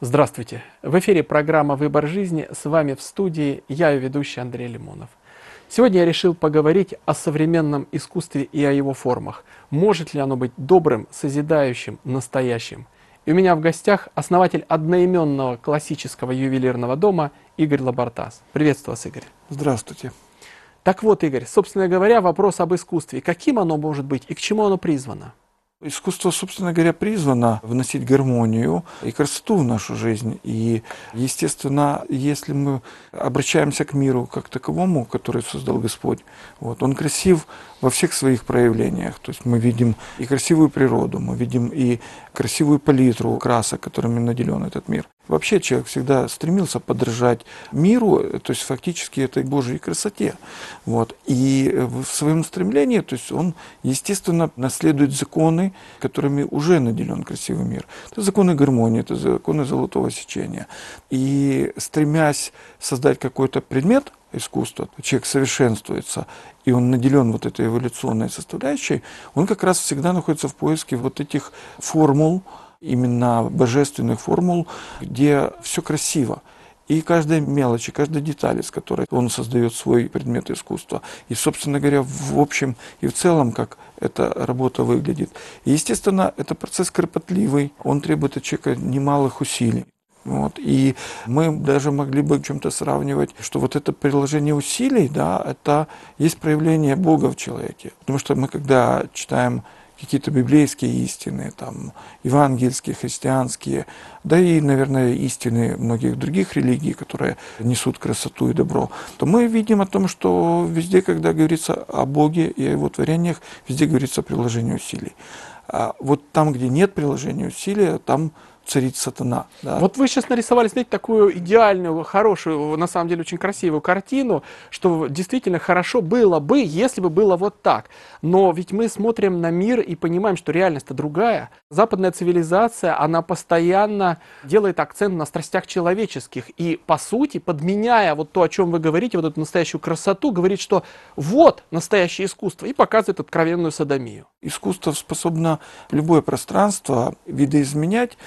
Здравствуйте! В эфире программа «Выбор жизни». С вами в студии я, ее ведущий Андрей Лимонов. Сегодня я решил поговорить о современном искусстве и о его формах. Может ли оно быть добрым, созидающим, настоящим? И у меня в гостях основатель одноименного классического ювелирного дома Игорь Лабортас. Приветствую вас, Игорь. Здравствуйте. Так вот, Игорь, собственно говоря, вопрос об искусстве. Каким оно может быть и к чему оно призвано? Искусство, собственно говоря, призвано вносить гармонию и красоту в нашу жизнь. И, естественно, если мы обращаемся к миру как таковому, который создал Господь, он красив во всех своих проявлениях. То есть мы видим и красивую природу, мы видим и красивую палитру красок, которыми наделен этот мир. Вообще человек всегда стремился подражать миру, то есть фактически этой Божьей красоте. И в своем стремлении, то есть он, естественно, наследует законы, которыми уже наделен красивый мир. Это законы гармонии, это законы золотого сечения. И стремясь создать какой-то предмет искусства, человек совершенствуется, и он наделен вот этой эволюционной составляющей, он как раз всегда находится в поиске вот этих формул, именно божественных формул, где все красиво. И каждая мелочь, и каждая деталь, из которой он создает свой предмет искусства. И, собственно говоря, в общем и в целом, как эта работа выглядит. И, естественно, это процесс кропотливый, он требует от человека немалых усилий. И мы даже могли бы в чем-то сравнивать, что вот это приложение усилий, это есть проявление Бога в человеке. Потому что мы, когда читаем какие-то библейские истины, евангельские, христианские, да и, наверное, истины многих других религий, которые несут красоту и добро, то мы видим о том, что везде, когда говорится о Боге и о Его творениях, везде говорится о приложении усилий. А вот там, где нет приложения усилия, там царит сатана. Да. Вот вы сейчас нарисовали, знаете, такую идеальную, хорошую, на самом деле очень красивую картину, что действительно хорошо было бы, если бы было вот так. Но ведь мы смотрим на мир и понимаем, что реальность-то другая. Западная цивилизация, она постоянно делает акцент на страстях человеческих. И, по сути, подменяя вот то, о чем вы говорите, вот эту настоящую красоту, говорит, что вот настоящее искусство, и показывает откровенную содомию. Искусство способно любое пространство видоизменять,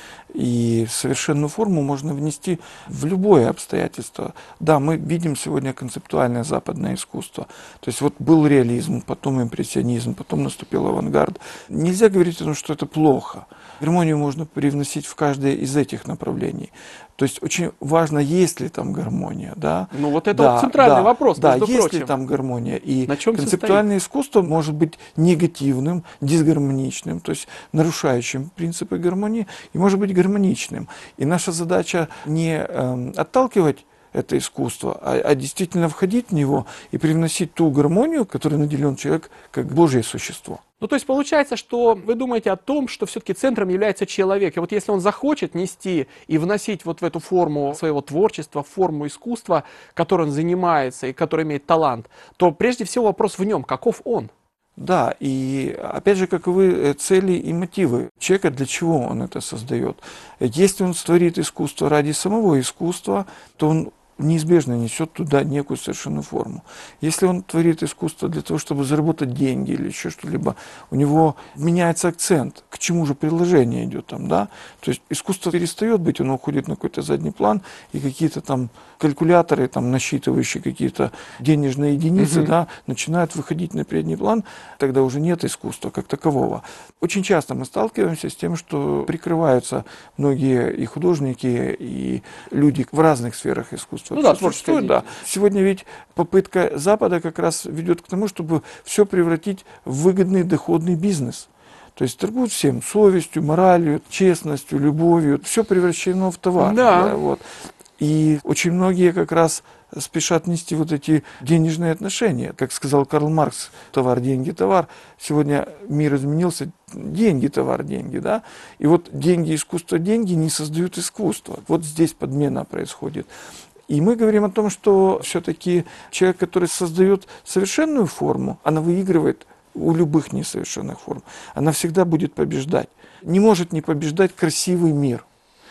и совершенную форму можно внести в любое обстоятельство. Да, мы видим сегодня концептуальное западное искусство. То есть вот был реализм, потом импрессионизм, потом наступил авангард. Нельзя говорить о том, что это плохо. Гармонию можно привносить в каждое из этих направлений. То есть очень важно, есть ли там гармония. Да? Ну вот это вот центральный вопрос, да, между есть прочим. ли там гармония. И на чем концептуальное искусство может быть негативным, дисгармоничным, то есть нарушающим принципы гармонии, и может быть гармоничным. И наша задача не отталкивать это искусство, а действительно входить в него и привносить ту гармонию, которой наделен человек как Божье существо. Ну, то есть получается, что вы думаете о том, что все-таки центром является человек. И вот если он захочет нести и вносить вот в эту форму своего творчества, форму искусства, которой он занимается и который имеет талант, то прежде всего вопрос в нем, каков он? Да, и опять же, каковы цели и мотивы человека, для чего он это создает. Если он творит искусство ради самого искусства, то он неизбежно несет туда некую совершенную форму. Если он творит искусство для того, чтобы заработать деньги или еще что-либо, у него меняется акцент, к чему же приложение идет там, да? То есть искусство перестает быть, оно уходит на какой-то задний план, и какие-то там калькуляторы, насчитывающие какие-то денежные единицы, начинают выходить на передний план, тогда уже нет искусства как такового. Очень часто мы сталкиваемся с тем, что прикрываются многие и художники, и люди в разных сферах искусства. Ну да, творческое. Да. Сегодня ведь попытка Запада как раз ведет к тому, чтобы все превратить в выгодный доходный бизнес. То есть торгуют всем совестью, моралью, честностью, любовью. Все превращено в товар. Да. И очень многие как раз спешат нести вот эти денежные отношения. Как сказал Карл Маркс, товар, деньги, товар. Сегодня мир изменился, деньги, товар, деньги. Да? И вот деньги, искусство, деньги не создают искусство. Вот здесь подмена происходит. И мы говорим о том, что все-таки человек, который создает совершенную форму, она выигрывает у любых несовершенных форм. Она всегда будет побеждать. Не может не побеждать красивый мир.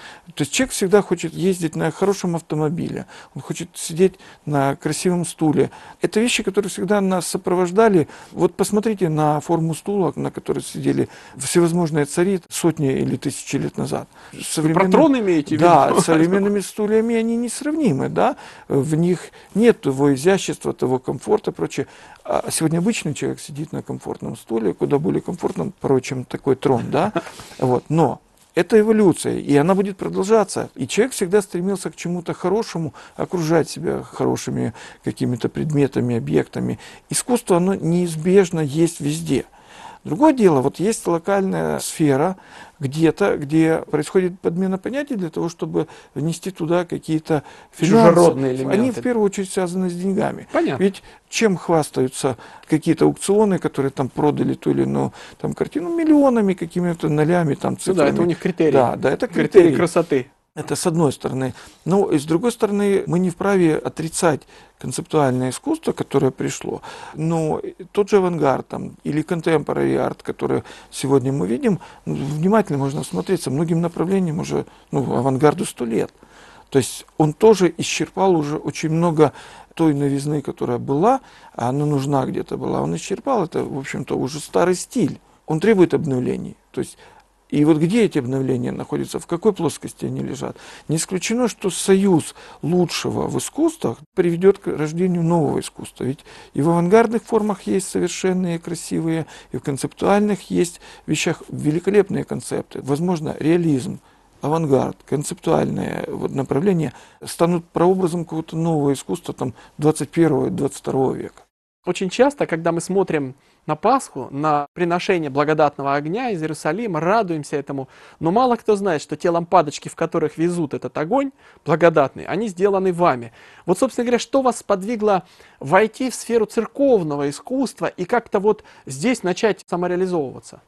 То есть человек всегда хочет ездить на хорошем автомобиле, он хочет сидеть на красивом стуле. Это вещи, которые всегда нас сопровождали. Вот посмотрите на форму стула, на которой сидели всевозможные цари сотни или тысячи лет назад. Вы про трон имеете в виду? Да, с современными стульями они несравнимы, да, в них нет того изящества, того комфорта и прочее. А сегодня обычный человек сидит на комфортном стуле, куда более комфортном, порой, чем такой трон, да, вот, но это эволюция, и она будет продолжаться. И человек всегда стремился к чему-то хорошему, окружать себя хорошими какими-то предметами, объектами. Искусство, оно неизбежно есть везде. Другое дело, вот есть локальная сфера где-то, где происходит подмена понятий для того, чтобы внести туда какие-то финансы. Чужеродные элементы. Они в первую очередь связаны с деньгами. Понятно. Ведь чем хвастаются какие-то аукционы, которые там продали ту или иную там, картину миллионами, какими-то нолями, там, цифрами. Ну да, это у них критерий. Да, это критерий красоты. Это с одной стороны. Но и с другой стороны, мы не вправе отрицать концептуальное искусство, которое пришло. Но тот же авангард там, или contemporary арт, который сегодня мы видим, внимательно можно смотреться. Многим направлениям уже авангарду 100 лет. То есть он тоже исчерпал уже очень много той новизны, которая была, а она нужна где-то была. Он исчерпал, это, в общем-то, уже старый стиль. Он требует обновлений. То есть и вот где эти обновления находятся, в какой плоскости они лежат? Не исключено, что союз лучшего в искусствах приведет к рождению нового искусства. Ведь и в авангардных формах есть совершенные, красивые, и в концептуальных есть вещах великолепные концепты. Возможно, реализм, авангард, концептуальные направления станут прообразом какого-то нового искусства 21-22 века. Очень часто, когда мы смотрим на Пасху, на приношение благодатного огня из Иерусалима, радуемся этому, но мало кто знает, что те лампадочки, в которых везут этот огонь благодатный, они сделаны вами. Вот, собственно говоря, что вас сподвигло войти в сферу церковного искусства и как-то вот здесь начать самореализовываться?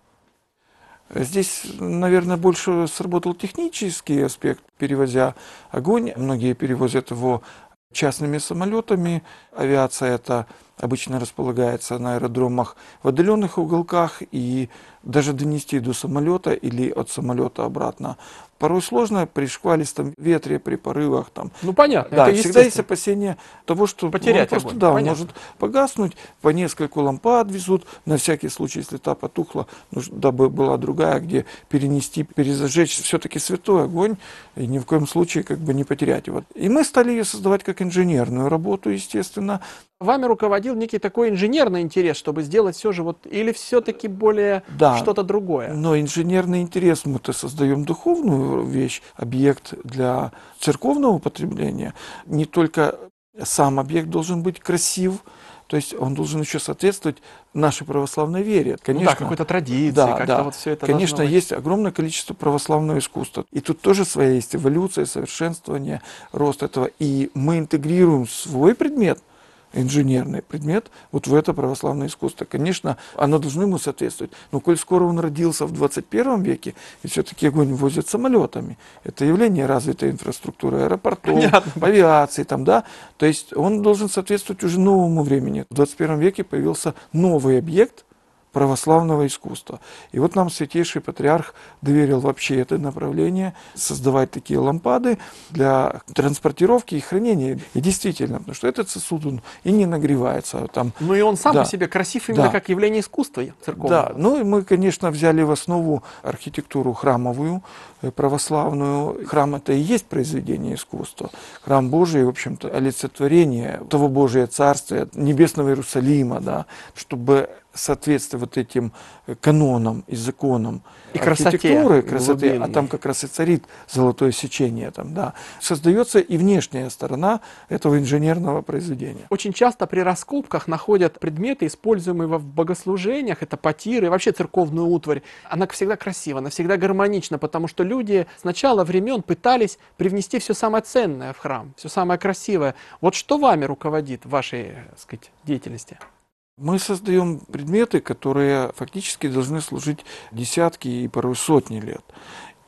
Здесь, наверное, больше сработал технический аспект, перевозя огонь. Многие перевозят его частными самолетами. Авиация это обычно располагается на аэродромах в отдаленных уголках, и даже донести до самолета или от самолета обратно порой сложно при шквалистом ветре, при порывах. Ну понятно, да, это всегда есть опасение того, что потерять он просто огонь. он может погаснуть, по нескольку лампад везут, на всякий случай, если та потухла, дабы была другая, где перенести, перезажечь все-таки святой огонь, и ни в коем случае не потерять его. И мы стали ее создавать как инженерную работу, естественно. Вами руководил некий такой инженерный интерес, чтобы сделать все же или все-таки более что-то другое? Но инженерный интерес, мы-то создаем духовную вещь, объект для церковного потребления. Не только сам объект должен быть красив, то есть он должен еще соответствовать нашей православной вере. Конечно, какой-то традиции, все это конечно, должно быть. есть огромное количество православного искусства. И тут тоже своя есть эволюция, совершенствование, рост этого. И мы интегрируем свой предмет, инженерный предмет, вот в это православное искусство. Конечно, оно должно ему соответствовать. Но коль скоро он родился в 21 веке, и все-таки огонь возят самолетами. Это явление развитой инфраструктуры аэропортов, авиации, то есть он должен соответствовать уже новому времени. В 21 веке появился новый объект православного искусства. И вот нам Святейший Патриарх доверил вообще это направление, создавать такие лампады для транспортировки и хранения. И действительно, потому что этот сосуд, он и не нагревается. Ну и он сам по себе красив именно как явление искусства церковного. Да, ну и мы, конечно, взяли в основу архитектуру храмовую, православную. Храм это и есть произведение искусства. Храм Божий, в общем-то, олицетворение того Божия Царствия, небесного Иерусалима, чтобы соответствовать вот этим канонам и законам и архитектуры, красоты, глубинной. а там как раз и царит золотое сечение. Создается и внешняя сторона этого инженерного произведения. Очень часто при раскопках находят предметы, используемые в богослужениях, это потиры, вообще церковную утварь. Она всегда красива, она всегда гармонична, потому что люди с начала времен пытались привнести все самое ценное в храм, все самое красивое. Вот что вами руководит в вашей, деятельности? Мы создаем предметы, которые фактически должны служить десятки и порой сотни лет.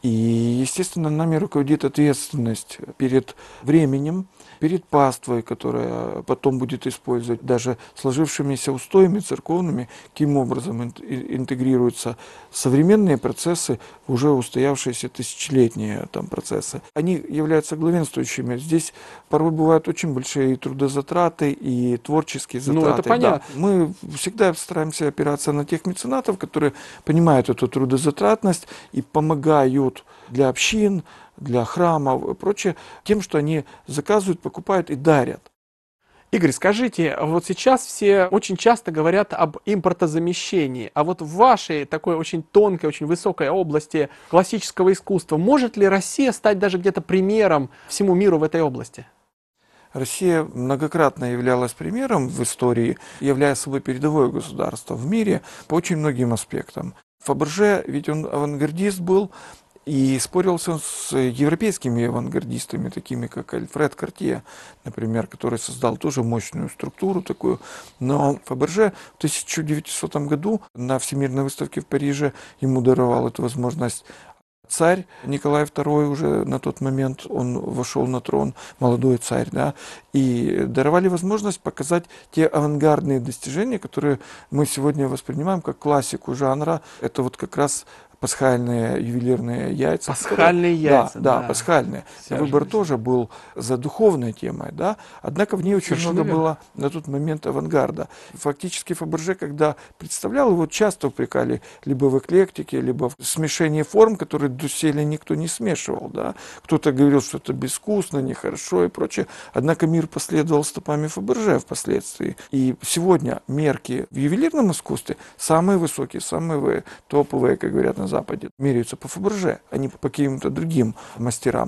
И, естественно, нами руководит ответственность перед временем, перед паствой, которая потом будет использовать, даже сложившимися устоями церковными, каким образом интегрируются современные процессы, уже устоявшиеся тысячелетние там, процессы. Они являются главенствующими. Здесь порой бывают очень большие трудозатраты и творческие затраты. Ну, это понятно. Да. Мы всегда стараемся опираться на тех меценатов, которые понимают эту трудозатратность и помогают для общин, для храмов и прочее, тем, что они заказывают, покупают и дарят. Игорь, скажите, вот сейчас все очень часто говорят об импортозамещении, а вот в вашей такой очень тонкой, очень высокой области классического искусства, может ли Россия стать даже где-то примером всему миру в этой области? Россия многократно являлась примером в истории, являя собой передовое государство в мире по очень многим аспектам. Фаберже, ведь он авангардист был, и спорился он с европейскими авангардистами, такими как Альфред Картье, например, который создал тоже мощную структуру такую. Но Фаберже в 1900 году на Всемирной выставке в Париже ему даровал эту возможность царь Николай II, уже на тот момент он вошел на трон, молодой царь, да, и даровали возможность показать те авангардные достижения, которые мы сегодня воспринимаем как классику жанра. Это вот как раз пасхальные ювелирные яйца. Пасхальные яйца, да. Да, пасхальные. Выбор жизнь. тоже был за духовной темой, да, однако в ней очень Совершенно много верно. было на тот момент авангарда. Фактически Фаберже, когда представлял, его часто упрекали либо в эклектике, либо в смешении форм, которые доселе никто не смешивал, да. Кто-то говорил, что это безвкусно, нехорошо и прочее. Однако мир последовал стопами Фаберже впоследствии. И сегодня мерки в ювелирном искусстве самые высокие, самые топовые, как говорят на Западе, меряются по Фаберже, а не по каким-то другим мастерам.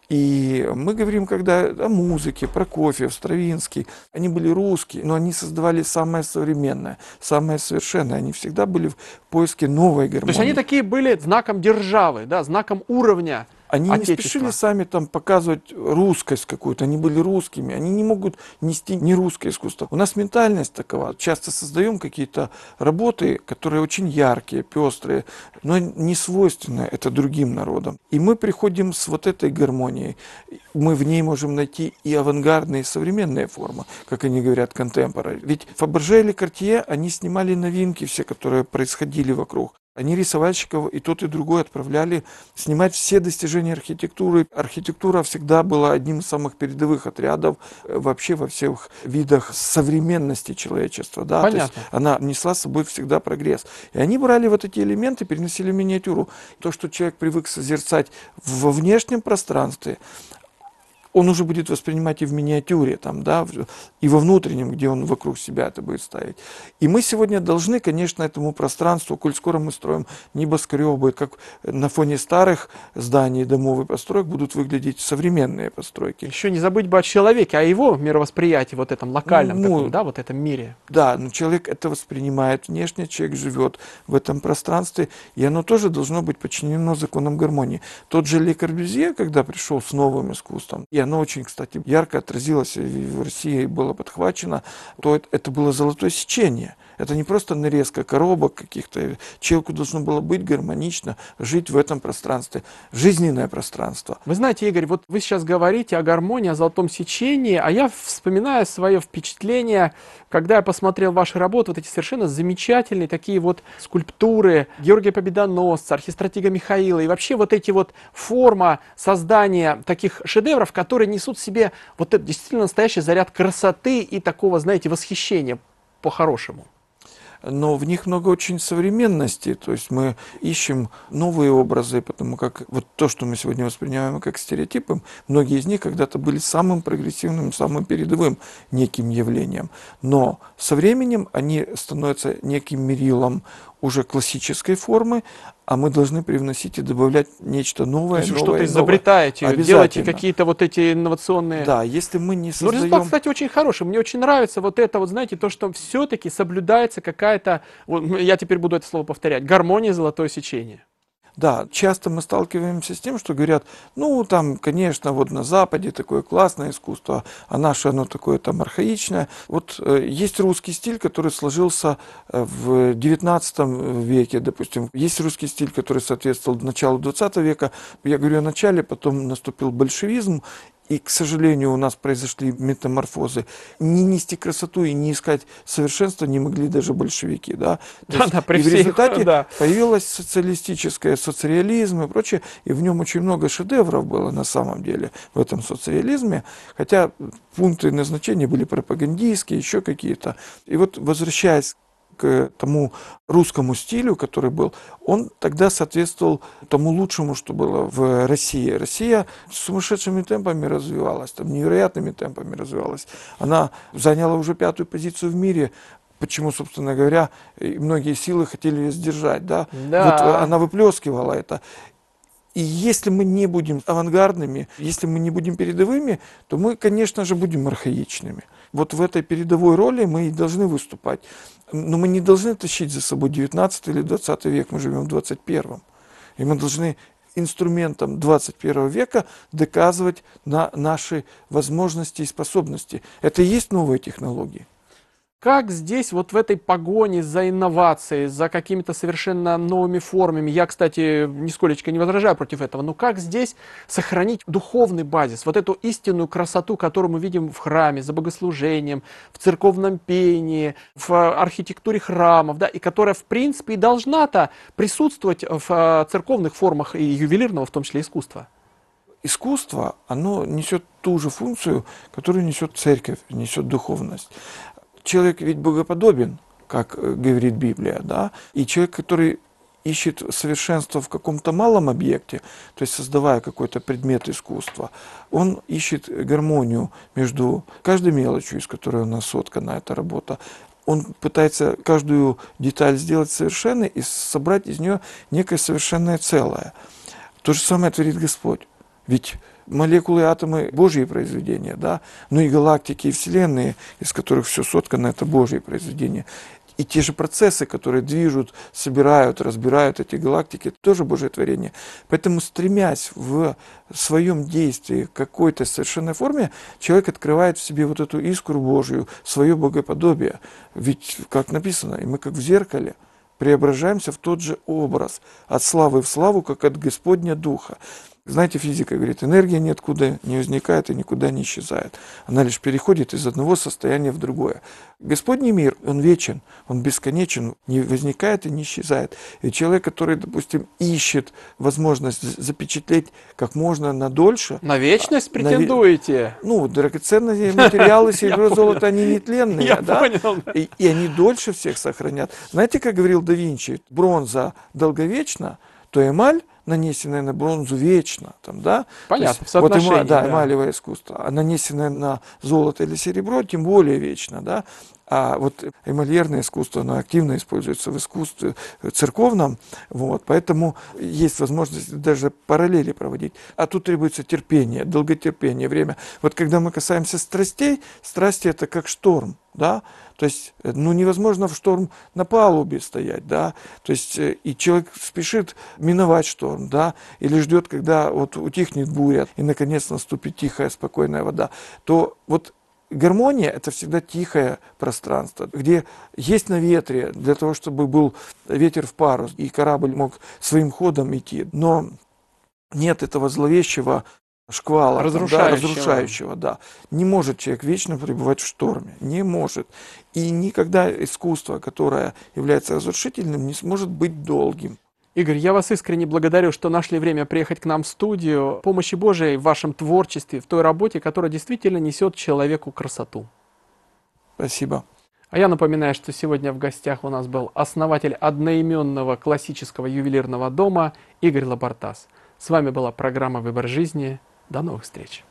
И мы говорим, когда о музыке, Прокофьев, Стравинский, они были русские, но они создавали самое современное, самое совершенное. Они всегда были в поиске новой гармонии. То есть они такие были знаком державы, да, знаком уровня Они не Отечества. спешили сами там показывать русскость какую-то, они были русскими, они не могут нести не русское искусство. У нас ментальность такова. Часто создаем какие-то работы, которые очень яркие, пестрые, но не свойственны это другим народам. И мы приходим с вот этой гармонией. Мы в ней можем найти и авангардные, и современные формы, как они говорят, контемпорари. Ведь Фаберже или Картье, они снимали новинки все, которые происходили вокруг. Они рисовальщиков и тот, и другой отправляли снимать все достижения архитектуры. Архитектура всегда была одним из самых передовых отрядов вообще во всех видах современности человечества. Да? То есть она несла с собой всегда прогресс. И они брали вот эти элементы, переносили в миниатюру. То, что человек привык созерцать во внешнем пространстве, он уже будет воспринимать и в миниатюре, там, да, и во внутреннем, где он вокруг себя это будет ставить. И мы сегодня должны, конечно, этому пространству, коль скоро мы строим небоскребы, как на фоне старых зданий, домов и построек будут выглядеть современные постройки. Еще не забыть бы о человеке, о его мировосприятии, вот этом локальном, таком, да, вот этом мире. Да, но человек это воспринимает внешне, человек живет в этом пространстве, и оно тоже должно быть подчинено законам гармонии. Тот же Ле Корбюзье, когда пришел с новым искусством, и оно очень, кстати, ярко отразилось в России, было подхвачено, то это было золотое сечение. Это не просто нарезка коробок каких-то. Человеку должно было быть гармонично, жить в этом пространстве. Жизненное пространство. Вы знаете, Игорь, вот вы сейчас говорите о гармонии, о золотом сечении, а я вспоминаю свое впечатление, когда я посмотрел ваши работы, вот эти совершенно замечательные такие вот скульптуры Георгия Победоносца, архистратига Михаила, и вообще вот эти вот форма создания таких шедевров, которые несут в себе вот этот действительно настоящий заряд красоты и такого, знаете, восхищения по-хорошему. Но в них много очень современности, то есть мы ищем новые образы, потому как вот то, что мы сегодня воспринимаем как стереотипы, многие из них когда-то были самым прогрессивным, самым передовым неким явлением. Но со временем они становятся неким мерилом уже классической формы, а мы должны привносить и добавлять нечто новое. То есть вы что-то изобретаете, делаете какие-то вот эти инновационные... Да, если мы не создаем... Но результат, кстати, очень хороший. Мне очень нравится вот это, вот знаете, то, что все-таки соблюдается какая-то, вот, я теперь буду это слово повторять, гармония, золотое сечение. Да, часто мы сталкиваемся с тем, что говорят, ну, там, конечно, вот на Западе такое классное искусство, а наше оно такое там архаичное. Вот есть русский стиль, который сложился в XIX веке, допустим. Есть русский стиль, который соответствовал началу XX века. Я говорю о начале, потом наступил большевизм. И, к сожалению, у нас произошли метаморфозы. Не нести красоту и не искать совершенства не могли даже большевики. Да? Да, при И в всей их, результате да. появилось социалистическое, соцреализм и прочее. И в нем очень много шедевров было на самом деле в этом соцреализме. Хотя пункты назначения были пропагандистские, еще какие-то. И вот возвращаясь к тому русскому стилю, который был, он тогда соответствовал тому лучшему, что было в России. Россия сумасшедшими темпами развивалась, там, невероятными темпами развивалась. Она заняла уже 5-ю позицию в мире. Почему, собственно говоря, и многие силы хотели ее сдержать. Да? Вот Да. она выплескивала это. И если мы не будем авангардными, если мы не будем передовыми, то мы, конечно же, будем архаичными. Вот в этой передовой роли мы и должны выступать. Но мы не должны тащить за собой 19 или 20 век, мы живем в 21-м. И мы должны инструментом 21 века доказывать наши возможности и способности. Это и есть новые технологии. Как здесь, вот в этой погоне за инновацией, за какими-то совершенно новыми формами, я, кстати, нисколечко не возражаю против этого, но как здесь сохранить духовный базис, вот эту истинную красоту, которую мы видим в храме, за богослужением, в церковном пении, в архитектуре храмов, да, и которая, в принципе, и должна-то присутствовать в церковных формах и ювелирного, в том числе, искусства? Искусство, оно несет ту же функцию, которую несет церковь, несет духовность. Человек ведь богоподобен, как говорит Библия, да, и человек, который ищет совершенство в каком-то малом объекте, то есть создавая какой-то предмет искусства, он ищет гармонию между каждой мелочью, из которой у нас соткана эта работа. Он пытается каждую деталь сделать совершенной и собрать из нее некое совершенное целое. То же самое творит Господь. Ведь молекулы и атомы – Божьи произведения, да? Ну и галактики, и вселенные, из которых все соткано, это Божьи произведения. И те же процессы, которые движут, собирают, разбирают эти галактики, это тоже Божье творение. Поэтому, стремясь в своем действии к какой-то совершенной форме, человек открывает в себе вот эту искру Божью, свое богоподобие. Ведь, как написано, и мы как в зеркале преображаемся в тот же образ, от славы в славу, как от Господня Духа. Знаете, физика говорит, энергия ниоткуда не возникает и никуда не исчезает. Она лишь переходит из одного состояния в другое. Господний мир, он вечен, он бесконечен, не возникает и не исчезает. И человек, который, допустим, ищет возможность запечатлеть как можно надольше... На вечность претендуете? Ну, драгоценные материалы, серебро, золото, они нетленные, Я да? понял. И они дольше всех сохранят. Знаете, как говорил да Винчи, бронза долговечна, то эмаль, нанесенная на бронзу, вечно. Там, да? Понятно, в вот соотношении, да, да. эмалевое искусство. А нанесенное на золото или серебро, тем более вечно. Да? А вот эмальерное искусство, оно активно используется в искусстве церковном. Вот, поэтому есть возможность даже параллели проводить. А тут требуется терпение, долготерпение, время. Вот когда мы касаемся страстей, страсти это как шторм. Да? То есть, ну, невозможно в шторм на палубе стоять, да, то есть, и человек спешит миновать шторм, да, или ждет, когда вот утихнет буря, и, наконец, наступит тихая, спокойная вода, то вот гармония – это всегда тихое пространство, где есть на ветре, для того, чтобы был ветер в парус, и корабль мог своим ходом идти, но нет этого зловещего шквала, разрушающего, да. Не может человек вечно пребывать в шторме, не может. И никогда искусство, которое является разрушительным, не сможет быть долгим. Игорь, я вас искренне благодарю, что нашли время приехать к нам в студию. Помощи Божией в вашем творчестве, в той работе, которая действительно несет человеку красоту. Спасибо. А я напоминаю, что сегодня в гостях у нас был основатель одноименного классического ювелирного дома Игорь Лабортас. С вами была программа «Выбор жизни». До новых встреч!